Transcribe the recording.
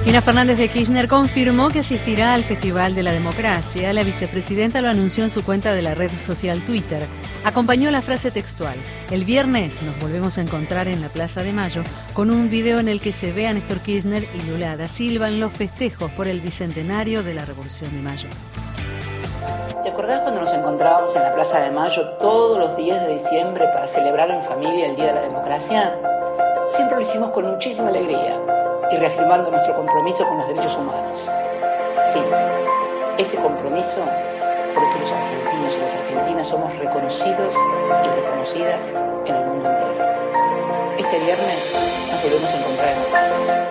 Cristina Fernández de Kirchner confirmó que asistirá al Festival de la Democracia. La vicepresidenta lo anunció en su cuenta de la red social Twitter. Acompañó la frase textual: el viernes nos volvemos a encontrar en la Plaza de Mayo, con un video en el que se ve a Néstor Kirchner y Lula da Silva en los festejos por el bicentenario de la Revolución de Mayo. ¿Te acordás cuando nos encontrábamos en la Plaza de Mayo todos los días de diciembre para celebrar en familia el Día de la Democracia? Siempre lo hicimos con muchísima alegría y reafirmando nuestro compromiso con los derechos humanos. Sí, ese compromiso por el que los argentinos y las argentinas somos reconocidos y reconocidas en el mundo entero. Este viernes nos volvemos a encontrar en la plaza.